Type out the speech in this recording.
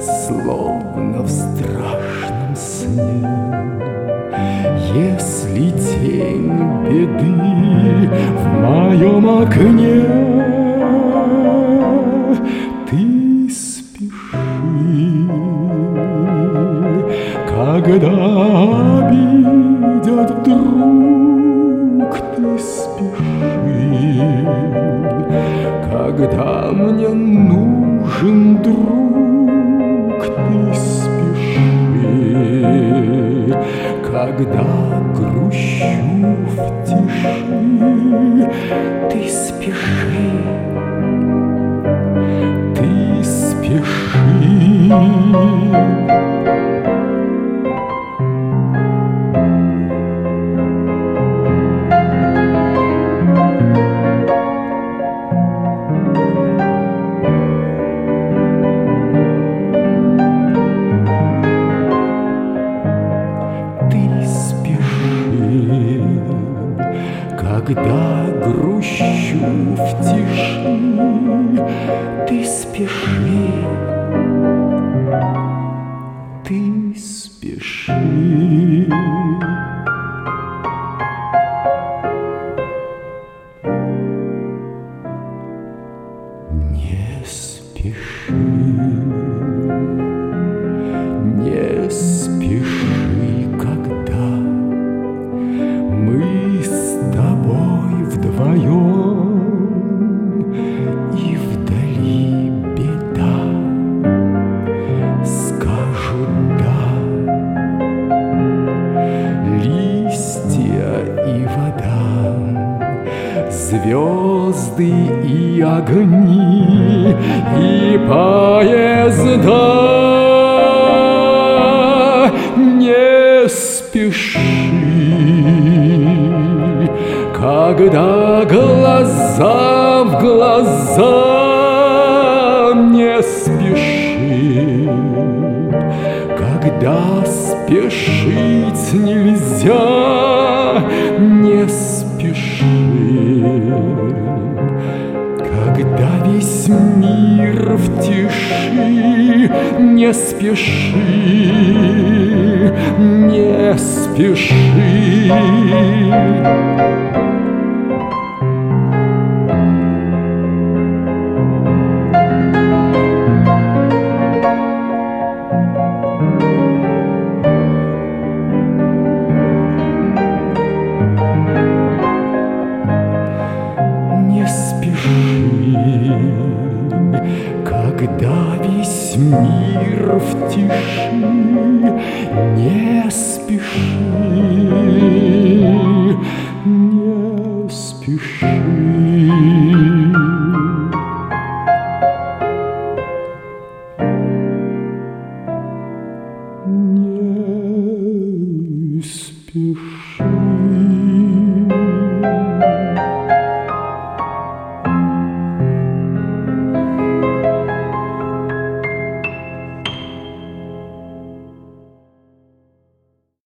словно в страшном сне. Если тень беды в моем окне, ты спеши, когда обидят вдруг, ты спеши, когда мне нужен друг, ты спеши, когда грущу в тиши, ты спеши, ты спеши. Когда грущу в тиши, ты спеши, ты спеши. Не спеши, не спеши, когда мы с тобой вдвоем, и вдали беда, скажут да, листья и вода, звезды и огни, и поезда. Не спеши, когда глаза в глаза, не спеши, когда спешить нельзя, не спеши, когда весь мир в тиши, не спеши, не спеши. Когда весь мир в тиши, не спеши, не спеши.